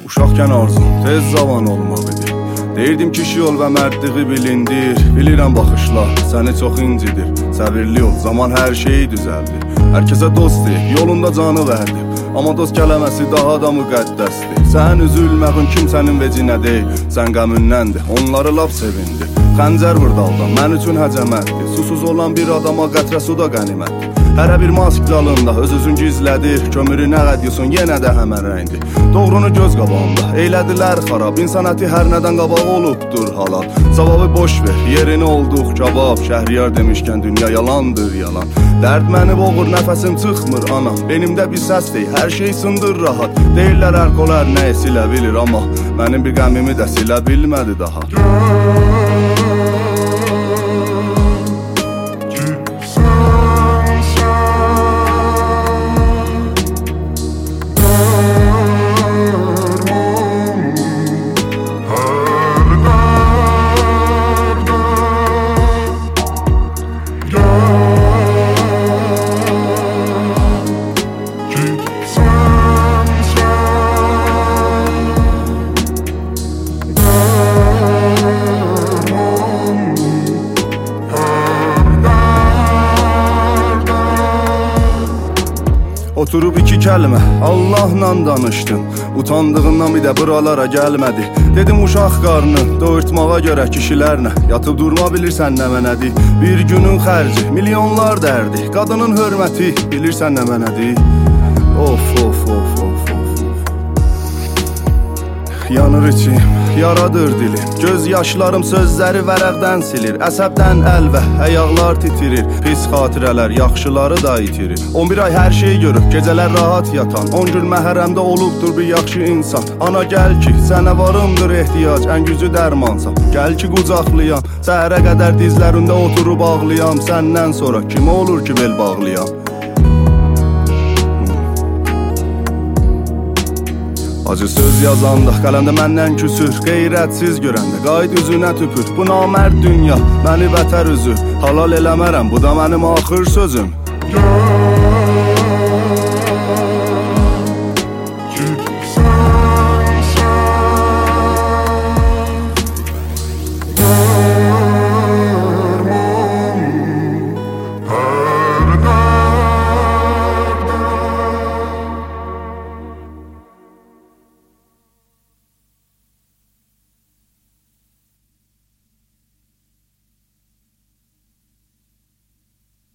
Uşaqkən arzum tez zaman olmaq idi. Deyirdim kişi ol və mərdliği bilindir. Bilirəm baxışlar səni çox incidir. Səbirli ol, zaman hər şeyi düzəldir. Hər kəsə dost deyil, yolunda canı verdi. Amma dost kələməsi daha da müqəddəsdir. Sən üzülməğin kimsənin vecinə deyil. Sən qəmündəndir, onları laf sevindir. Xəncər vur daldan, mən üçün həcəmətdir. Susuz olan bir adama qətrə su da qənimətdir. Hərə bir mask dalında öz-özün gizlədir. Kömürü nə qədyosun, yenə də həmən rəngdir. Doğrunu göz qabağında, eylədilər xarab. İnsan əti hər nədən qabaq olubdur halal. Savabı boş ver, yerini olduq kabab. Şəhriyar demişkən dünya yalandır yalan. Dərd məni boğur, nəfəsim çıxmır anam. Benimdə bir səs deyil, hər şey sındır rahat. Deyirlər əlqolar nə silə bilir, amma mənim bir qəmimi də silə bilmədi daha. Oturub iki kəlmə Allahla danışdım. Utandığından bir də buralara gəlmədi. Dedim uşaq qarnı doyurtmağa görə kişilərlə yatıb durma bilirsən nə mənədir. Bir günün xərci milyonlar dərdi. Qadının hörməti bilirsən nə mənədir. Of of of of of. Yanır içim, yaradır dilim. Göz yaşlarım sözləri vərəqdən silir. Əsəbdən əl və əyaqlar titirir. Pis xatirələr yaxşıları da itirir. 11 ay hər şey görüb, gecələr rahat yatan. 10 gün məhərrəmdə olubdur bir yaxşı insan. Ana gəl ki, sənə varımdır ehtiyac, ən gücü dərmansan. Gəl ki qucaqlayam, səhərə qədər dizlərində oturub ağlayam. Səndən sonra kim olur ki bel bağlayam? Acı söz yazanda qələmdə məndən küsür. Qeyrətsiz görəndə qayd üzünə tüpür. Bu namərd dünya məni bətər üzür. Halal eləmərəm, bu da mənim axır sözüm.